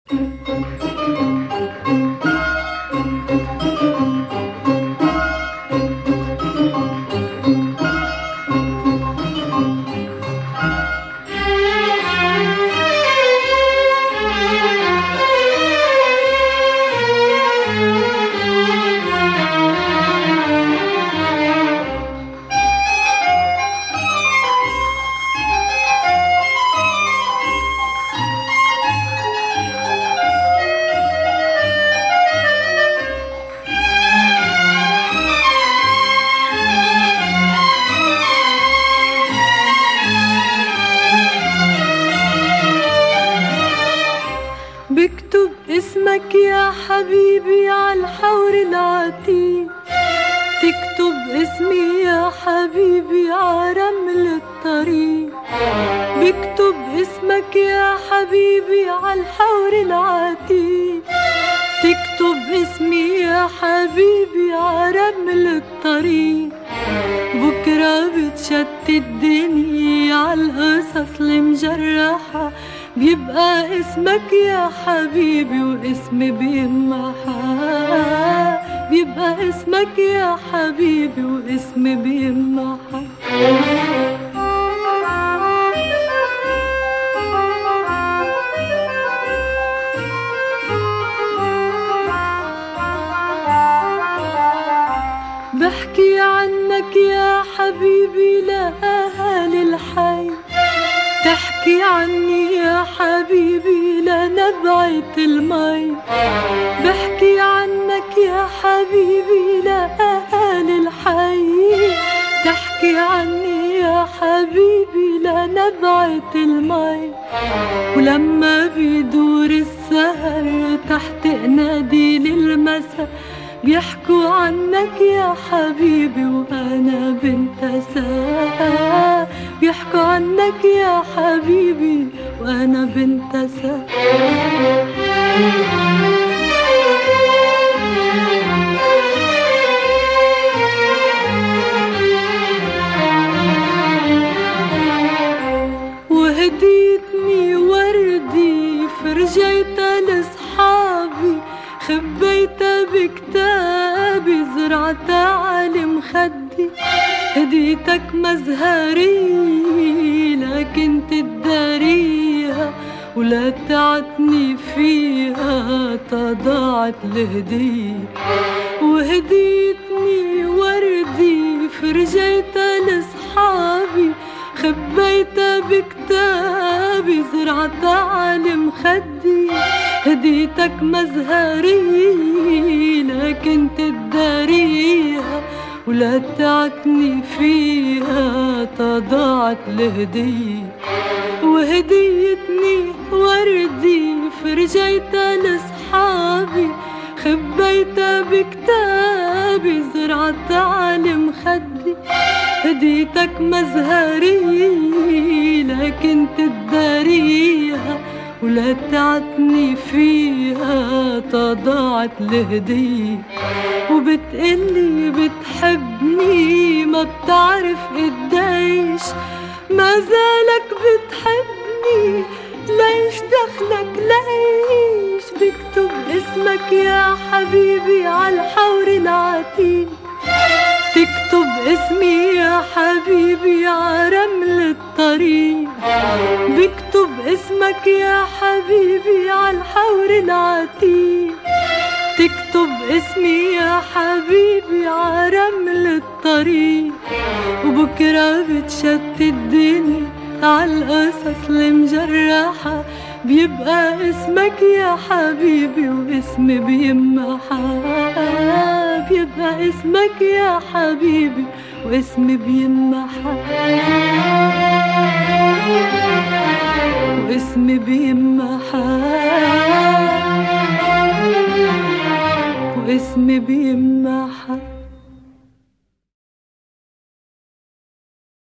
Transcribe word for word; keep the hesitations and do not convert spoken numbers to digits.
بكتب اسمك يا حبيبي عالحور العتيق، تكتب اسمي يا حبيبي عرمل الطريق. بكتب اسمك يا حبيبي عالحور العتيق، تكتب اسمي يا حبيبي عرمل الطريق. بكرة بتشتت الدنيا عالقصص المجرحة، بيبقى اسمك يا حبيبي واسمي بيمحى. بيبقى اسمك يا حبيبي واسمي بيمحى. بحكي عنك يا حبيبي لأهالي الحي، تحكي عني يا حبيبي لنبعة المي. بحكي عنك يا حبيبي لأهالي الحي، تحكي عني يا حبيبي لنبعة المي. ولما بيدور السهر تحت نادي المساء، بيحكوا عنك يا حبيبي وأنا بنت ساعة. بيحكوا عنك يا حبيبي وأنا بنت ساعة. وهديتني وردي فرجيتها لصحابي، خبيتها بكتابي زرعتها على مخدي. هديتك مزهري لكن تداريها، ولا تعتني فيها تضاعت الهدية. وهديتني وردي فرجيتها لصحابي، خبيتها بكتابي زرعتها على مخدي. هديتك مزهري لكن تداريها، ولا تعتني فيها تضاعت الهدية. وهديتني وردي فرجيتها لصحابي، خبيتها بكتابي زرعتها على مخدي. هديتك مزهري لكن تداريها، ولا تعتني فيها تضاعت الهدية. وبتقلي بتحبني ما بتعرف قديش، ما زالك بتحبني ليش دخلك ليش. بكتب اسمك يا حبيبي عالحور العتيق، تكتب اسمي يا حبيبي عرمل الطريق. بكتب اسمك يا حبيبي عالحور العتيق، تكتب اسمي يا حبيبي عرمل الطريق. وبكرة بتشتت الدنيا عالقصص المجرحة، بيبقى اسمك يا حبيبي واسمي بيمحى. بيبقى اسمك يا حبيبي واسمي بيمحى. واسمي بيمحى. واسمي بيمحى.